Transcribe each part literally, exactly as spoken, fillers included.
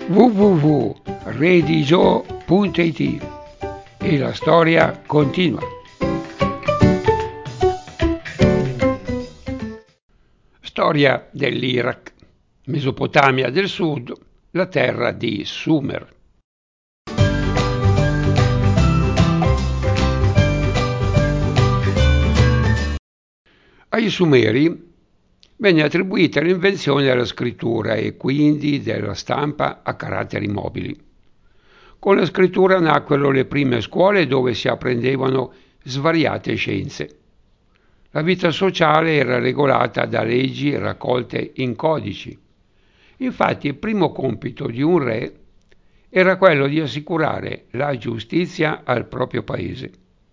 w w w punto redigio punto it e la storia continua. Storia dell'Iraq, Mesopotamia del Sud, la terra di Sumer. Ai Sumeri venne attribuita l'invenzione della scrittura e quindi della stampa a caratteri mobili. Con la scrittura nacquero le prime scuole dove si apprendevano svariate scienze. La vita sociale era regolata da leggi raccolte in codici. Infatti il primo compito di un re era quello di assicurare la giustizia al proprio paese.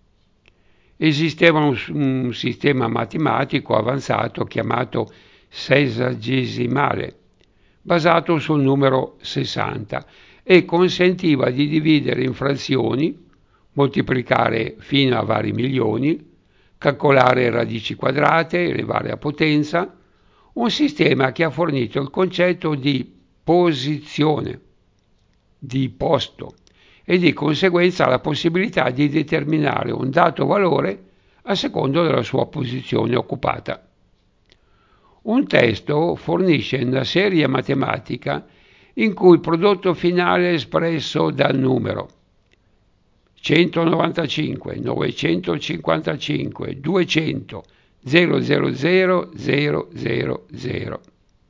Esisteva un, un sistema matematico avanzato chiamato sessagesimale, basato sul numero sessanta e consentiva di dividere in frazioni, moltiplicare fino a vari milioni, calcolare radici quadrate, elevare a potenza, un sistema che ha fornito il concetto di posizione, di posto, e di conseguenza la possibilità di determinare un dato valore a secondo della sua posizione occupata. Un testo fornisce una serie matematica in cui il prodotto finale è espresso dal numero centonovantacinque, novecentocinquantacinque, duecento, zero zero zero zero zero zero.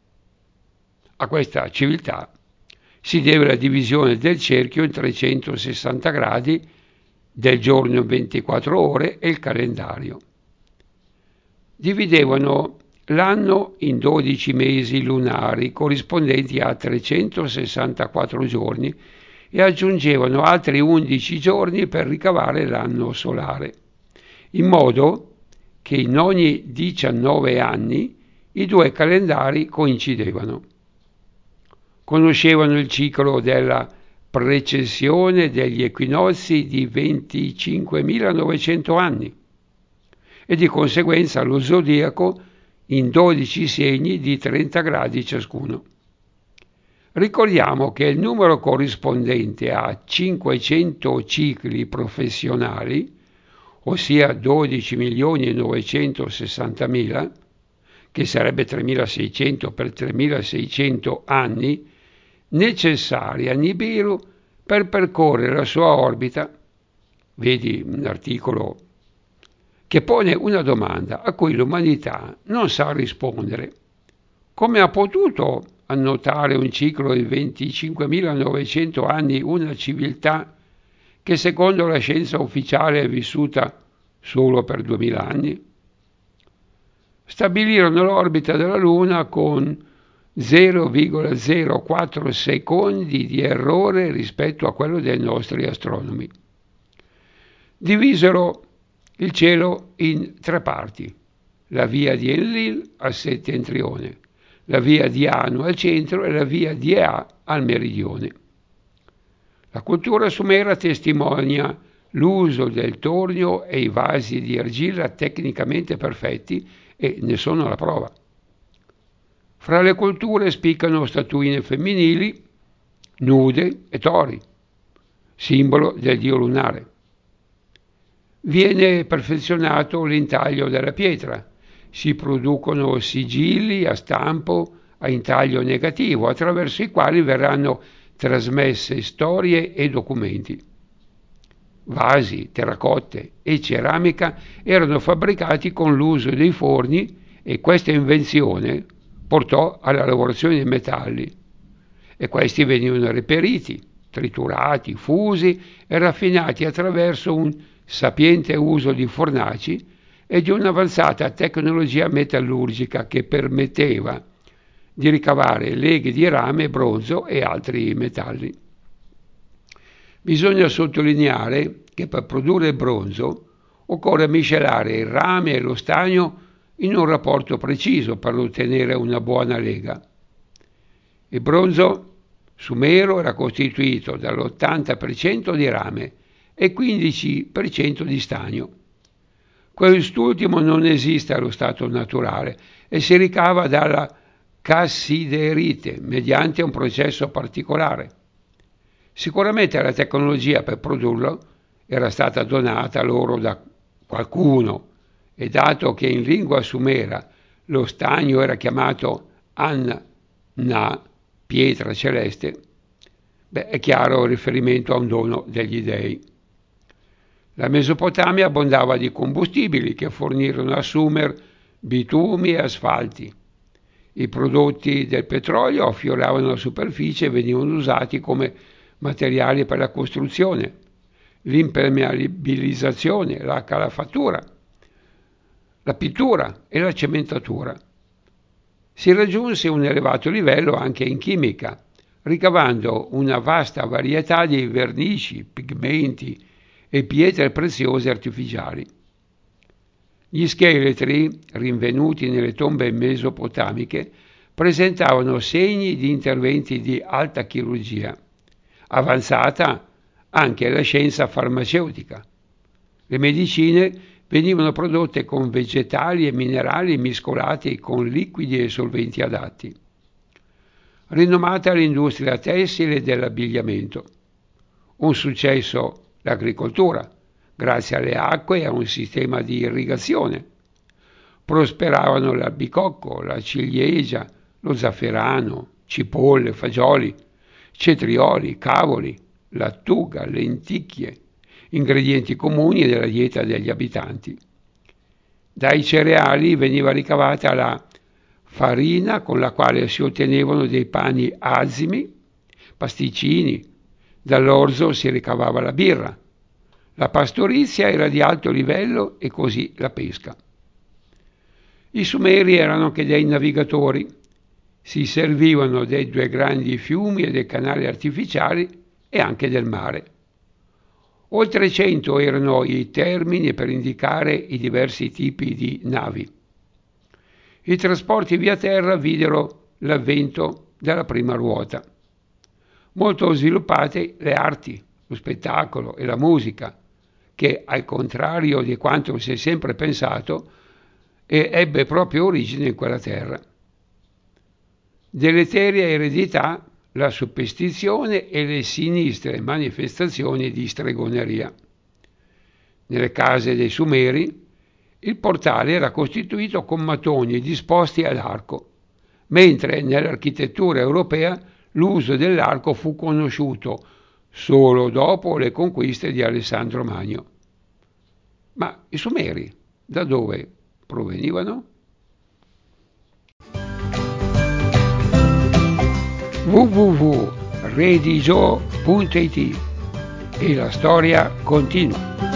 A questa civiltà si deve la divisione del cerchio in trecentosessanta gradi, del giorno in ventiquattro ore e il calendario. Dividevano l'anno in dodici mesi lunari corrispondenti a trecentosessantaquattro giorni e aggiungevano altri undici giorni per ricavare l'anno solare, in modo che in ogni diciannove anni i due calendari coincidevano. Conoscevano il ciclo della precessione degli equinozi di venticinquemilanovecento anni e di conseguenza lo zodiaco in dodici segni di trenta gradi ciascuno. Ricordiamo che il numero corrispondente a cinquecento cicli professionali, ossia dodici milioni e novecentosessantamila, che sarebbe tremilaseicento per tremilaseicento anni, necessari a Nibiru per percorrere la sua orbita, vedi un articolo che pone una domanda a cui l'umanità non sa rispondere. Come ha potuto annotare un ciclo di venticinquemilanovecento anni una civiltà che secondo la scienza ufficiale è vissuta solo per duemila anni? Stabilirono l'orbita della Luna con zero virgola zero quattro secondi di errore rispetto a quello dei nostri astronomi. Divisero il cielo in tre parti: la via di Enlil al settentrione, la via di Anu al centro e la via di Ea al meridione. La cultura sumera testimonia l'uso del tornio e i vasi di argilla tecnicamente perfetti e ne sono la prova. Fra le culture spiccano statuine femminili, nude e tori, simbolo del dio lunare. Viene perfezionato l'intaglio della pietra, si producono sigilli a stampo a intaglio negativo, attraverso i quali verranno trasmesse storie e documenti. Vasi, terracotte e ceramica erano fabbricati con l'uso dei forni e questa invenzione portò alla lavorazione dei metalli e questi venivano reperiti, triturati, fusi e raffinati attraverso un sapiente uso di fornaci e di un'avanzata tecnologia metallurgica che permetteva di ricavare leghe di rame, bronzo e altri metalli. Bisogna sottolineare che per produrre il bronzo occorre miscelare il rame e lo stagno in un rapporto preciso per ottenere una buona lega. Il bronzo sumero era costituito dall'ottanta per cento di rame e quindici per cento di stagno. Quest'ultimo non esiste allo stato naturale e si ricava dalla cassiderite mediante un processo particolare. Sicuramente la tecnologia per produrlo era stata donata loro da qualcuno, e dato che in lingua sumera lo stagno era chiamato An-Na, pietra celeste, beh, è chiaro il riferimento a un dono degli dei. La Mesopotamia abbondava di combustibili che fornirono a Sumer bitumi e asfalti. I prodotti del petrolio affioravano la superficie e venivano usati come materiali per la costruzione, l'impermeabilizzazione, la calafattura, la pittura e la cementatura. Si raggiunse un elevato livello anche in chimica, ricavando una vasta varietà di vernici, pigmenti e pietre preziose artificiali. Gli scheletri, rinvenuti nelle tombe mesopotamiche, presentavano segni di interventi di alta chirurgia, avanzata anche la scienza farmaceutica. Le medicine venivano prodotte con vegetali e minerali miscolati con liquidi e solventi adatti. Rinomata l'industria tessile e dell'abbigliamento. Un successo l'agricoltura, grazie alle acque e a un sistema di irrigazione. Prosperavano l'albicocco, la ciliegia, lo zafferano, cipolle, fagioli, cetrioli, cavoli, lattuga, lenticchie, ingredienti comuni della dieta degli abitanti. Dai cereali veniva ricavata la farina con la quale si ottenevano dei pani azimi, pasticcini, dall'orzo si ricavava la birra. La pastorizia era di alto livello e così la pesca. I Sumeri erano anche dei navigatori, si servivano dei due grandi fiumi e dei canali artificiali e anche del mare. Oltre cento erano i termini per indicare i diversi tipi di navi. I trasporti via terra videro l'avvento della prima ruota. Molto sviluppate le arti, lo spettacolo e la musica, che, al contrario di quanto si è sempre pensato, ebbe proprio origine in quella terra. Deleteria eredità la superstizione e le sinistre manifestazioni di stregoneria. Nelle case dei Sumeri il portale era costituito con mattoni disposti ad arco, mentre nell'architettura europea l'uso dell'arco fu conosciuto solo dopo le conquiste di Alessandro Magno. Ma i Sumeri da dove provenivano? w w w punto redigio punto it e la storia continua.